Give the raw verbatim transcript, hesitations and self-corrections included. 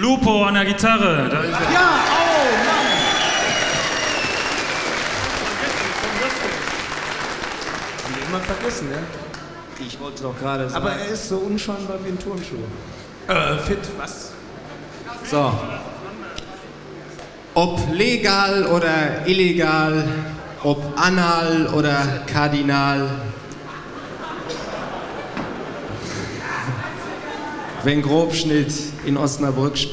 Lupo an der Gitarre. Da ist er. Ja, oh Mann! Haben wir immer vergessen, ne? Ich wollte doch gerade sagen. Aber er ist so unscheinbar wie ein Turnschuh. Äh, fit, was? So. Ob legal oder illegal, ob anal oder kardinal. Wenn Grobschnitt in Osnabrück spielt.